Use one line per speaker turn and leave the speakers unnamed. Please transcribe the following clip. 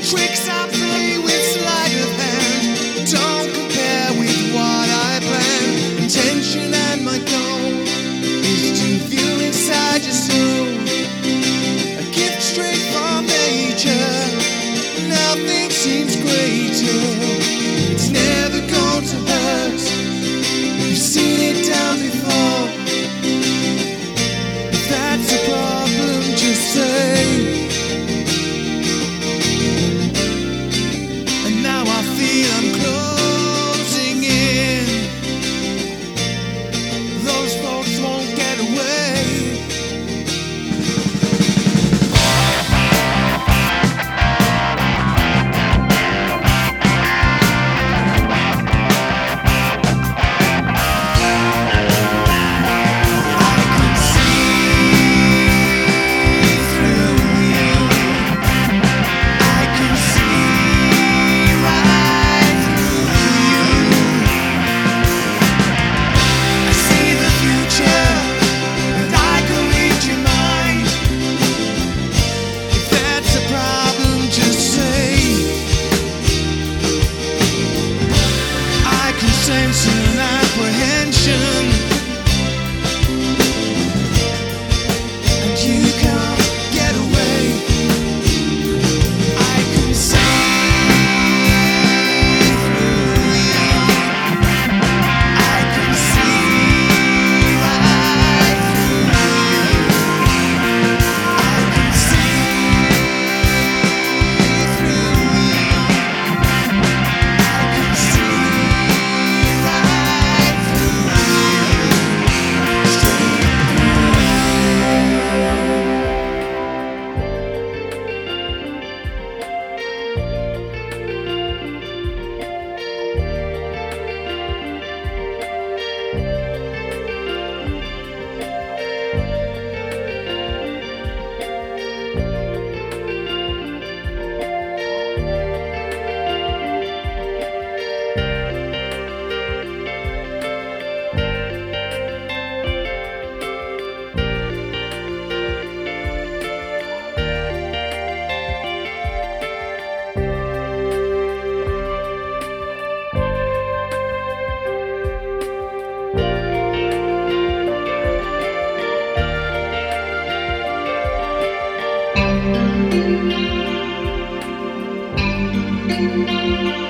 Tricks I play with sleight of hand don't compare with what I plan. Intention and my goal is to view inside your soul, a gift straight from nature. Nothing seems greater. It's never going to hurt. You've seen it down before. If that's a problem, just say. And now I feel I'm closing in. Those folks won't get away. Sense and apprehension, and you can't get away. I can see through you. I can see right through you. I can see through you. I can see. Thank you.